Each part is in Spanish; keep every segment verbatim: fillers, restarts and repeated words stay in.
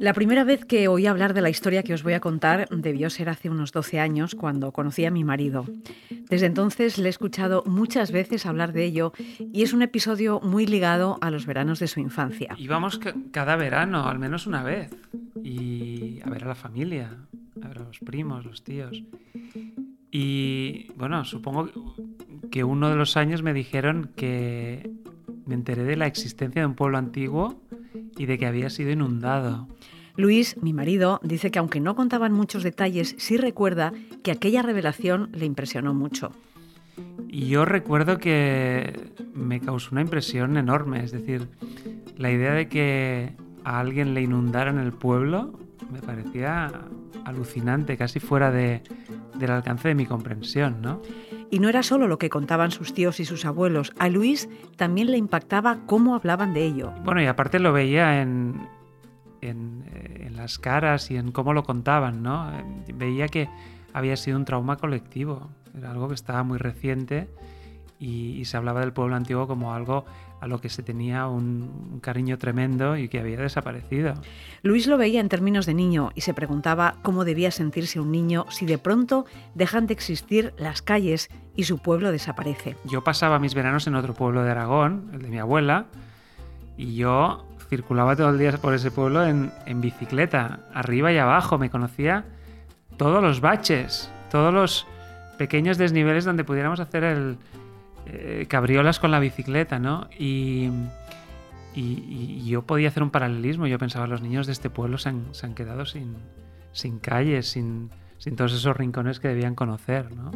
La primera vez que oí hablar de la historia que os voy a contar debió ser hace unos doce años, cuando conocí a mi marido. Desde entonces le he escuchado muchas veces hablar de ello y es un episodio muy ligado a los veranos de su infancia. Íbamos ca- cada verano, al menos una vez, y a ver a la familia, a ver a los primos, los tíos. Y bueno, supongo que uno de los años me dijeron que me enteré de la existencia de un pueblo antiguo y de que había sido inundado. Luis, mi marido, dice que aunque no contaban muchos detalles, sí recuerda que aquella revelación le impresionó mucho. Y yo recuerdo que me causó una impresión enorme, es decir, la idea de que a alguien le inundaran el pueblo me parecía alucinante, casi fuera de, del alcance de mi comprensión, ¿no? Y no era solo lo que contaban sus tíos y sus abuelos, a Luis también le impactaba cómo hablaban de ello. Bueno, y aparte lo veía en, en, en las caras y en cómo lo contaban, ¿no? Veía que había sido un trauma colectivo, era algo que estaba muy reciente y, y se hablaba del pueblo antiguo como algo a lo que se tenía un, un cariño tremendo y que había desaparecido. Luis lo veía en términos de niño y se preguntaba cómo debía sentirse un niño si de pronto dejan de existir las calles y su pueblo desaparece. Yo pasaba mis veranos en otro pueblo de Aragón, el de mi abuela, y yo circulaba todo el día por ese pueblo en, en bicicleta, arriba y abajo. Me conocía todos los baches, todos los pequeños desniveles donde pudiéramos hacer el eh, cabriolas con la bicicleta, ¿no? Y, y, y yo podía hacer un paralelismo. Yo pensaba, los niños de este pueblo se han, se han quedado sin, sin calles, sin, sin todos esos rincones que debían conocer, ¿no?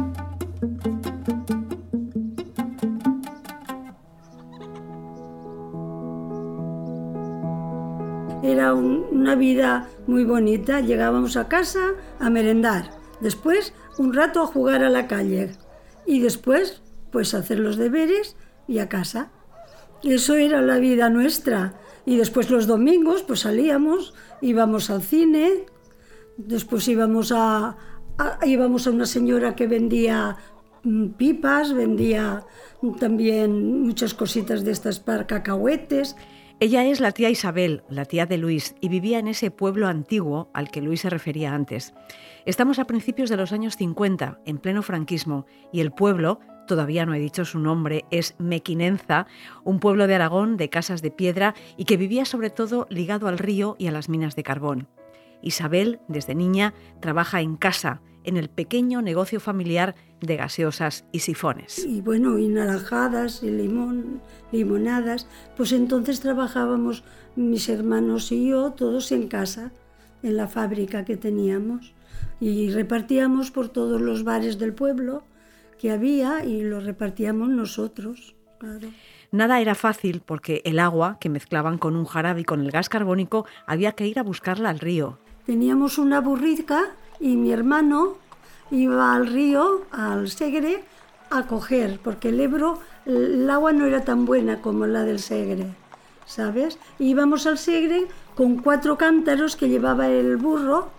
Era un, una vida muy bonita. Llegábamos a casa a merendar, después un rato a jugar a la calle y después pues a hacer los deberes y a casa. Eso era la vida nuestra. Y después los domingos pues salíamos, íbamos al cine, después íbamos a, a, íbamos a una señora que vendía pipas, vendía también muchas cositas de estas para cacahuetes. Ella es la tía Isabel, la tía de Luis, y vivía en ese pueblo antiguo al que Luis se refería antes. Estamos a principios de los años cincuenta, en pleno franquismo, y el pueblo, todavía no he dicho su nombre, es Mequinenza, un pueblo de Aragón de casas de piedra y que vivía sobre todo ligado al río y a las minas de carbón. Isabel, desde niña, trabaja en casa, en el pequeño negocio familiar de gaseosas y sifones. Y bueno, y naranjadas, y limón, limonadas. Pues entonces trabajábamos mis hermanos y yo, todos en casa, en la fábrica que teníamos. Y repartíamos por todos los bares del pueblo que había y lo repartíamos nosotros, claro. Nada era fácil porque el agua, que mezclaban con un jarabe y con el gas carbónico, había que ir a buscarla al río. Teníamos una burrica y mi hermano iba al río, al Segre, a coger, porque el Ebro, el agua no era tan buena como la del Segre, ¿sabes? Y íbamos al Segre con cuatro cántaros que llevaba el burro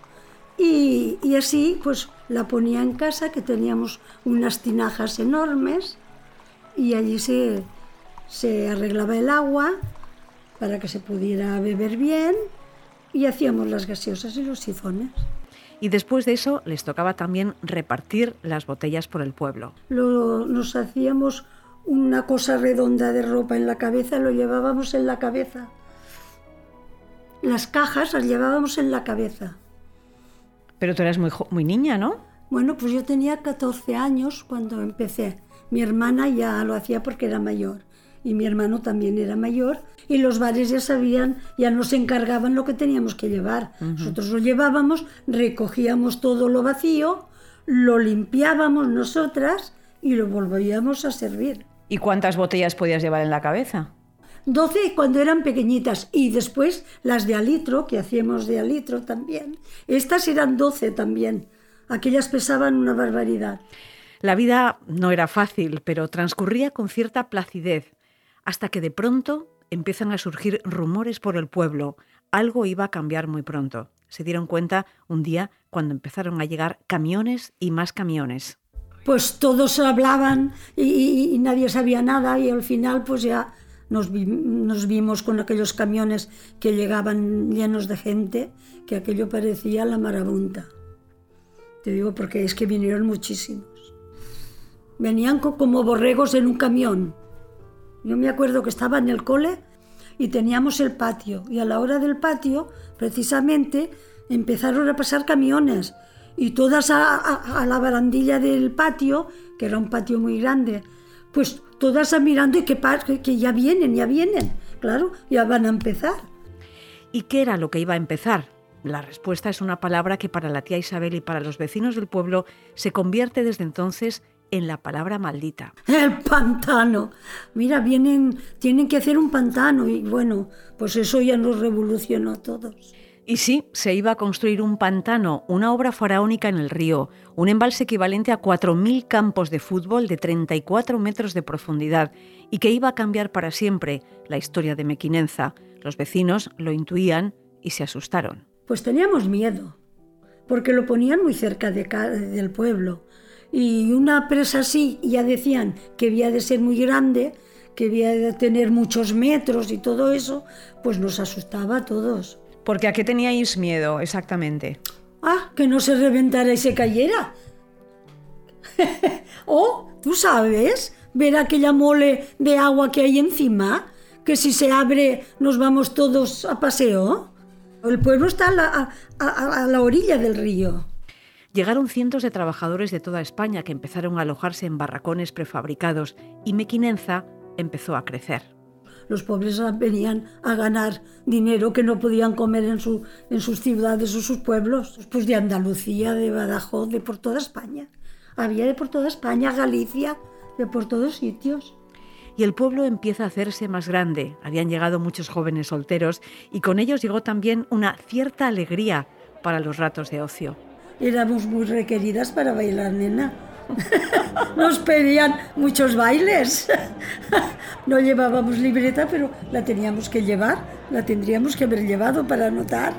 y, y así pues la ponía en casa, que teníamos unas tinajas enormes y allí se, se arreglaba el agua para que se pudiera beber bien y hacíamos las gaseosas y los sifones. Y después de eso les tocaba también repartir las botellas por el pueblo. Lo, nos hacíamos una cosa redonda de ropa en la cabeza, lo llevábamos en la cabeza. Las cajas las llevábamos en la cabeza. Pero tú eras muy, muy niña, ¿no? Bueno, pues yo tenía catorce años cuando empecé. Mi hermana ya lo hacía porque era mayor. Y mi hermano también era mayor. Y los bares ya sabían, ya nos encargaban lo que teníamos que llevar. Uh-huh. Nosotros lo llevábamos, recogíamos todo lo vacío, lo limpiábamos nosotras y lo volvíamos a servir. ¿Y cuántas botellas podías llevar en la cabeza? doce cuando eran pequeñitas y después las de a litro, que hacíamos de a litro también. Estas eran doce también. Aquellas pesaban una barbaridad. La vida no era fácil, pero transcurría con cierta placidez, hasta que de pronto empiezan a surgir rumores por el pueblo. Algo iba a cambiar muy pronto. Se dieron cuenta un día cuando empezaron a llegar camiones y más camiones. Pues todos hablaban y, y, y nadie sabía nada y al final pues ya nos, vi, nos vimos con aquellos camiones que llegaban llenos de gente, que aquello parecía la marabunta. Te digo porque es que vinieron muchísimos. Venían como borregos en un camión. Yo me acuerdo que estaba en el cole y teníamos el patio, y a la hora del patio, precisamente, empezaron a pasar camiones, y todas a, a, a la barandilla del patio, que era un patio muy grande, pues todas a mirando y que, que ya vienen, ya vienen, claro, ya van a empezar. ¿Y qué era lo que iba a empezar? La respuesta es una palabra que para la tía Isabel y para los vecinos del pueblo se convierte desde entonces en la palabra maldita. El pantano. Mira, vienen, tienen que hacer un pantano y bueno, pues eso ya nos revolucionó a todos. Y sí, se iba a construir un pantano, una obra faraónica en el río, un embalse equivalente a cuatro mil campos de fútbol de treinta y cuatro metros de profundidad y que iba a cambiar para siempre la historia de Mequinenza. Los vecinos lo intuían y se asustaron. Pues teníamos miedo, porque lo ponían muy cerca de ca- del pueblo. Y una presa así, ya decían que había de ser muy grande, que había de tener muchos metros y todo eso, pues nos asustaba a todos. ¿Porque a qué teníais miedo exactamente? Ah, que no se reventara y se cayera. O, tú sabes, ver aquella mole de agua que hay encima, que si se abre nos vamos todos a paseo. El pueblo está a la, a, a, a la orilla del río. Llegaron cientos de trabajadores de toda España que empezaron a alojarse en barracones prefabricados y Mequinenza empezó a crecer. Los pobres venían a ganar dinero que no podían comer en, su, en sus ciudades o sus pueblos. Pues de Andalucía, de Badajoz, de por toda España. Había de por toda España, Galicia, de por todos sitios. Y el pueblo empieza a hacerse más grande. Habían llegado muchos jóvenes solteros y con ellos llegó también una cierta alegría para los ratos de ocio. Éramos muy requeridas para bailar, nena. Nos pedían muchos bailes. No llevábamos libreta, pero la teníamos que llevar. La tendríamos que haber llevado para anotar.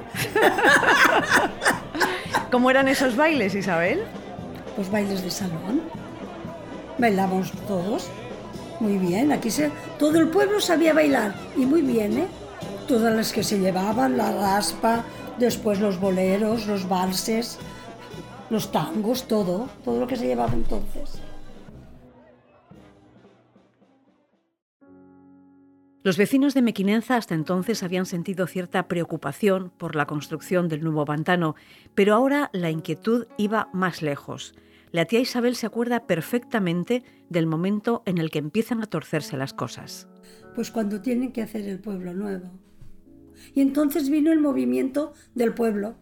¿Cómo eran esos bailes, Isabel? Pues bailes de salón. Bailábamos todos. Muy bien. Aquí se, todo el pueblo sabía bailar. Y muy bien, ¿eh? Todas las que se llevaban, la raspa, después los boleros, los valses, los tangos, todo, todo lo que se llevaba entonces. Los vecinos de Mequinenza hasta entonces habían sentido cierta preocupación por la construcción del nuevo pantano, pero ahora la inquietud iba más lejos. La tía Isabel se acuerda perfectamente del momento en el que empiezan a torcerse las cosas. Pues cuando tienen que hacer el pueblo nuevo. Y entonces vino el movimiento del pueblo.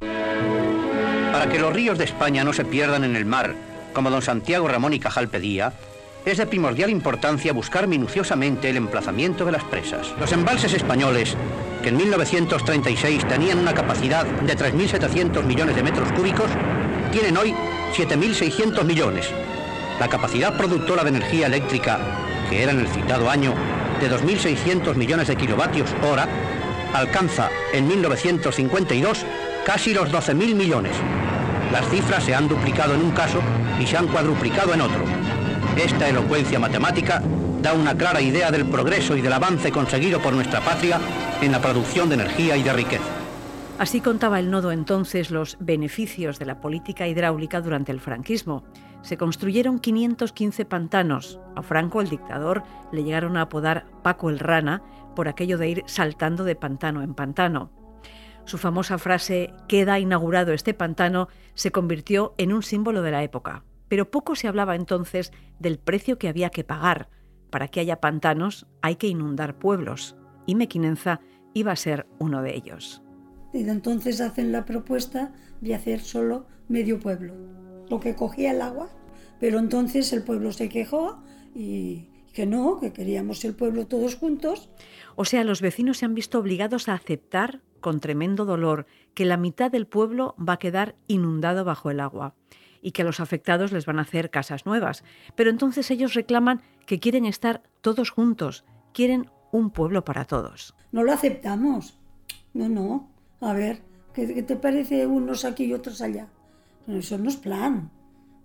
Para que los ríos de España no se pierdan en el mar, como don Santiago Ramón y Cajal pedía, es de primordial importancia buscar minuciosamente el emplazamiento de las presas. Los embalses españoles, que en mil novecientos treinta y seis tenían una capacidad de tres mil setecientos millones de metros cúbicos, tienen hoy siete mil seiscientos millones. La capacidad productora de energía eléctrica, que era en el citado año de dos mil seiscientos millones de kilovatios hora, alcanza en mil novecientos cincuenta y dos casi los doce mil millones. Las cifras se han duplicado en un caso y se han cuadruplicado en otro. Esta elocuencia matemática da una clara idea del progreso y del avance conseguido por nuestra patria en la producción de energía y de riqueza. Así contaba el Nodo entonces los beneficios de la política hidráulica durante el franquismo. Se construyeron quinientos quince pantanos. A Franco, el dictador, le llegaron a apodar Paco el Rana por aquello de ir saltando de pantano en pantano. Su famosa frase «queda inaugurado este pantano» se convirtió en un símbolo de la época. Pero poco se hablaba entonces del precio que había que pagar. Para que haya pantanos hay que inundar pueblos. Y Mequinenza iba a ser uno de ellos. Y entonces hacen la propuesta de hacer solo medio pueblo, lo que cogía el agua. Pero entonces el pueblo se quejó y que no, que queríamos el pueblo todos juntos. O sea, los vecinos se han visto obligados a aceptar, con tremendo dolor, que la mitad del pueblo va a quedar inundado bajo el agua y que a los afectados les van a hacer casas nuevas. Pero entonces ellos reclaman que quieren estar todos juntos, quieren un pueblo para todos. No lo aceptamos. No, no. A ver, ¿qué, qué te parece unos aquí y otros allá? Eso no es plan.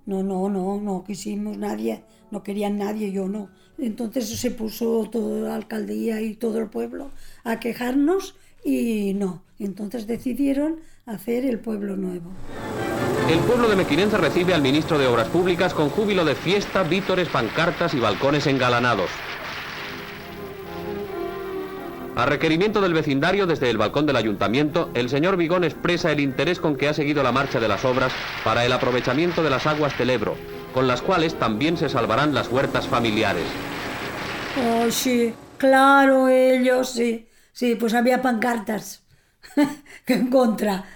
No, no, no, no quisimos nadie, no querían nadie, yo no. Entonces se puso toda la alcaldía y todo el pueblo a quejarnos y no. Entonces decidieron hacer el pueblo nuevo. El pueblo de Mequinenza recibe al ministro de Obras Públicas con júbilo de fiesta, vítores, pancartas y balcones engalanados. A requerimiento del vecindario, desde el balcón del ayuntamiento, el señor Vigón expresa el interés con que ha seguido la marcha de las obras para el aprovechamiento de las aguas del Ebro, con las cuales también se salvarán las huertas familiares. Oh, sí, claro, ellos, sí. Sí, pues había pancartas en contra.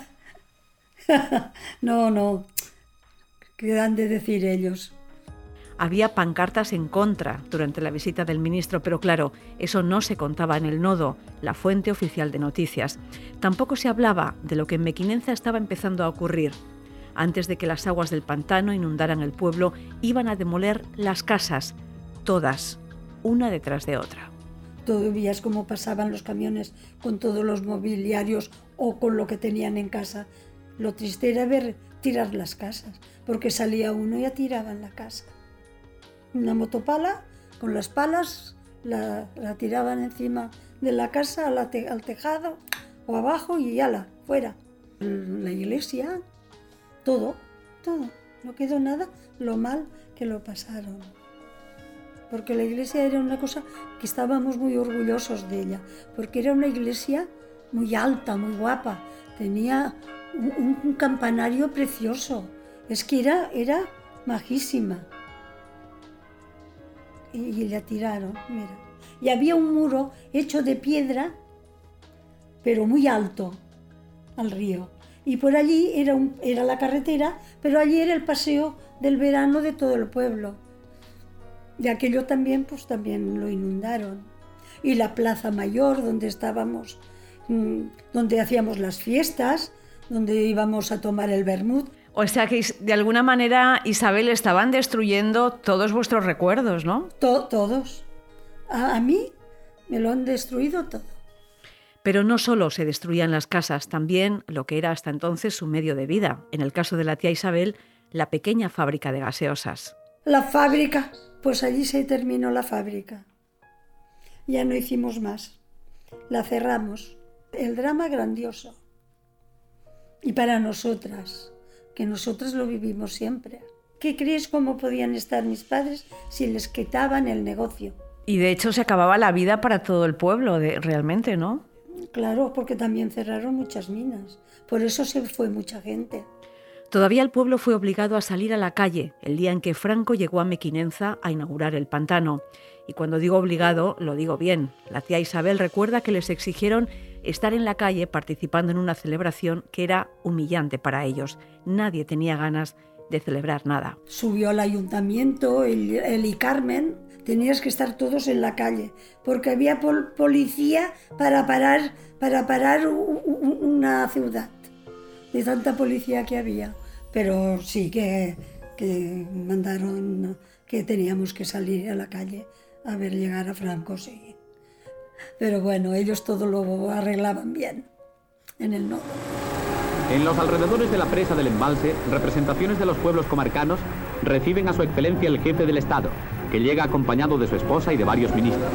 No, no, ¿qué han de decir ellos? Había pancartas en contra durante la visita del ministro, pero claro, eso no se contaba en el Nodo, la fuente oficial de noticias. Tampoco se hablaba de lo que en Mequinenza estaba empezando a ocurrir. Antes de que las aguas del pantano inundaran el pueblo, iban a demoler las casas, todas, una detrás de otra. Todo veías cómo pasaban los camiones con todos los mobiliarios o con lo que tenían en casa. Lo triste era ver tirar las casas, porque salía uno y ya tiraban la casa. Una motopala, con las palas, la, la tiraban encima de la casa, la te, al tejado o abajo y ala, fuera. La iglesia, todo, todo. No quedó nada, lo mal que lo pasaron. Porque la iglesia era una cosa que estábamos muy orgullosos de ella, porque era una iglesia muy alta, muy guapa, tenía un, un campanario precioso, es que era, era majísima. Y, y la tiraron, mira. Y había un muro hecho de piedra, pero muy alto, al río. Y por allí era, un, era la carretera, pero allí era el paseo del verano de todo el pueblo. Y aquello también, pues también lo inundaron. Y la plaza mayor, donde estábamos, donde hacíamos las fiestas, donde íbamos a tomar el vermut. O sea que de alguna manera, Isabel, estaban destruyendo todos vuestros recuerdos, ¿no? To- todos. A, a mí me lo han destruido todo. Pero no solo se destruían las casas, también lo que era hasta entonces su medio de vida. En el caso de la tía Isabel, la pequeña fábrica de gaseosas. La fábrica, pues allí se terminó la fábrica. Ya no hicimos más. La cerramos. El drama grandioso. Y para nosotras, que nosotras lo vivimos siempre. ¿Qué crees cómo podían estar mis padres si les quitaban el negocio? Y de hecho se acababa la vida para todo el pueblo, de, realmente, ¿no? Claro, porque también cerraron muchas minas. Por eso se fue mucha gente. Todavía el pueblo fue obligado a salir a la calle el día en que Franco llegó a Mequinenza a inaugurar el pantano. Y cuando digo obligado, lo digo bien. La tía Isabel recuerda que les exigieron estar en la calle participando en una celebración que era humillante para ellos. Nadie tenía ganas de celebrar nada. Subió al ayuntamiento, el, el y Carmen, tenías que estar todos en la calle, porque había pol- policía para parar, para parar u- u- una ciudad, de tanta policía que había. Pero sí que, que mandaron que teníamos que salir a la calle a ver llegar a Franco, sí. Pero bueno, ellos todo lo arreglaban bien en el Nodo. En los alrededores de la presa del embalse, representaciones de los pueblos comarcanos reciben a su excelencia el jefe del Estado, que llega acompañado de su esposa y de varios ministros.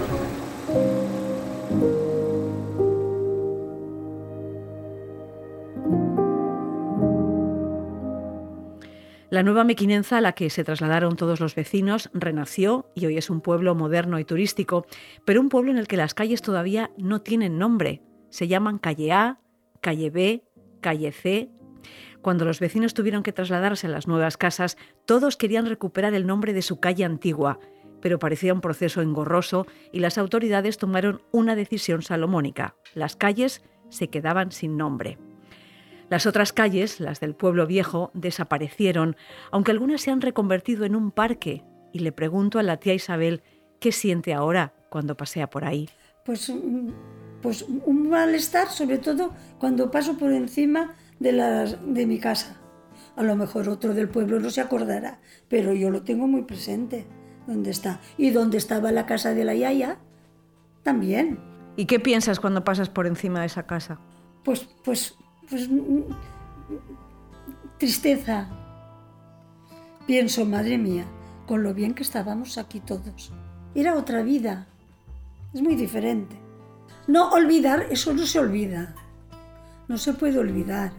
La nueva Mequinenza, a la que se trasladaron todos los vecinos, renació y hoy es un pueblo moderno y turístico, pero un pueblo en el que las calles todavía no tienen nombre. Se llaman calle A, calle B, calle C. Cuando los vecinos tuvieron que trasladarse a las nuevas casas, todos querían recuperar el nombre de su calle antigua, pero parecía un proceso engorroso y las autoridades tomaron una decisión salomónica. Las calles se quedaban sin nombre. Las otras calles, las del pueblo viejo, desaparecieron, aunque algunas se han reconvertido en un parque. Y le pregunto a la tía Isabel qué siente ahora cuando pasea por ahí. Pues, pues un malestar, sobre todo cuando paso por encima de, la, de mi casa. A lo mejor otro del pueblo no se acordará, pero yo lo tengo muy presente, donde está. Y donde estaba la casa de la yaya, también. ¿Y qué piensas cuando pasas por encima de esa casa? Pues, pues, pues tristeza. pienso, madre mía, con lo bien que estábamos aquí todos. Era otra vida, es muy diferente. No olvidar, eso no se olvida, no se puede olvidar.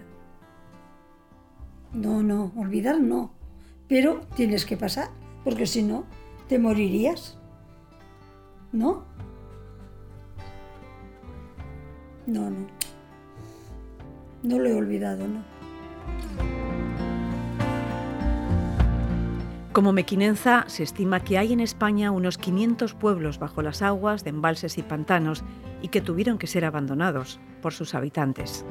No, no, olvidar no, pero tienes que pasar, porque si no, te morirías, ¿no? No, no, no lo he olvidado, no. Como mequinenza, se estima que hay en España unos quinientos pueblos bajo las aguas de embalses y pantanos y que tuvieron que ser abandonados por sus habitantes.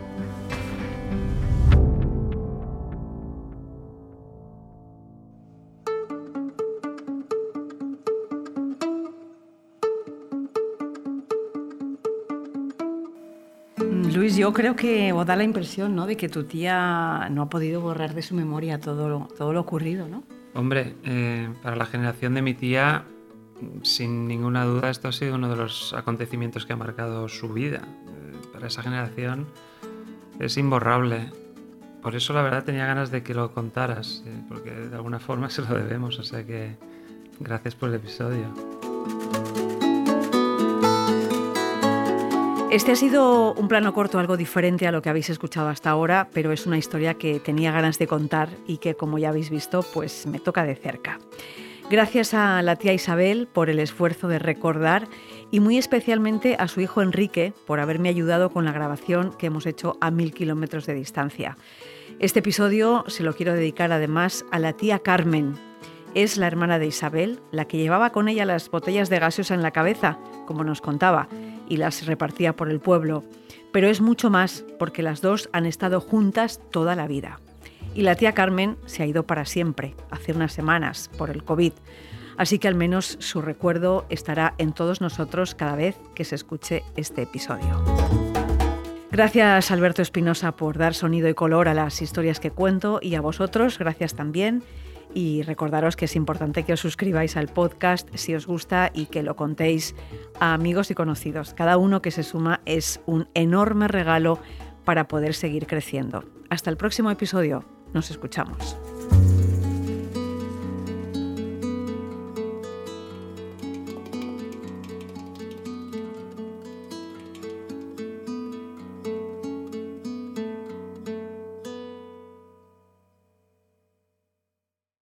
Luis, yo creo que os da la impresión, ¿no?, de que tu tía no ha podido borrar de su memoria todo lo, todo lo ocurrido, ¿no? Hombre, eh, para la generación de mi tía, sin ninguna duda, esto ha sido uno de los acontecimientos que ha marcado su vida. Eh, para esa generación es imborrable. Por eso, la verdad, tenía ganas de que lo contaras, eh, porque de alguna forma se lo debemos. O sea que gracias por el episodio. Este ha sido un plano corto algo diferente a lo que habéis escuchado hasta ahora, pero es una historia que tenía ganas de contar y que, como ya habéis visto, pues me toca de cerca. Gracias a la tía Isabel por el esfuerzo de recordar y muy especialmente a su hijo Enrique por haberme ayudado con la grabación que hemos hecho a mil kilómetros de distancia. Este episodio se lo quiero dedicar además a la tía Carmen. Es la hermana de Isabel, la que llevaba con ella las botellas de gaseosa en la cabeza, como nos contaba, y las repartía por el pueblo. Pero es mucho más, porque las dos han estado juntas toda la vida. Y la tía Carmen se ha ido para siempre, hace unas semanas, por el COVID. Así que al menos su recuerdo estará en todos nosotros cada vez que se escuche este episodio. Gracias, Alberto Espinosa, por dar sonido y color a las historias que cuento, y a vosotros, gracias también. Y recordaros que es importante que os suscribáis al podcast si os gusta y que lo contéis a amigos y conocidos. Cada uno que se suma es un enorme regalo para poder seguir creciendo. Hasta el próximo episodio. Nos escuchamos.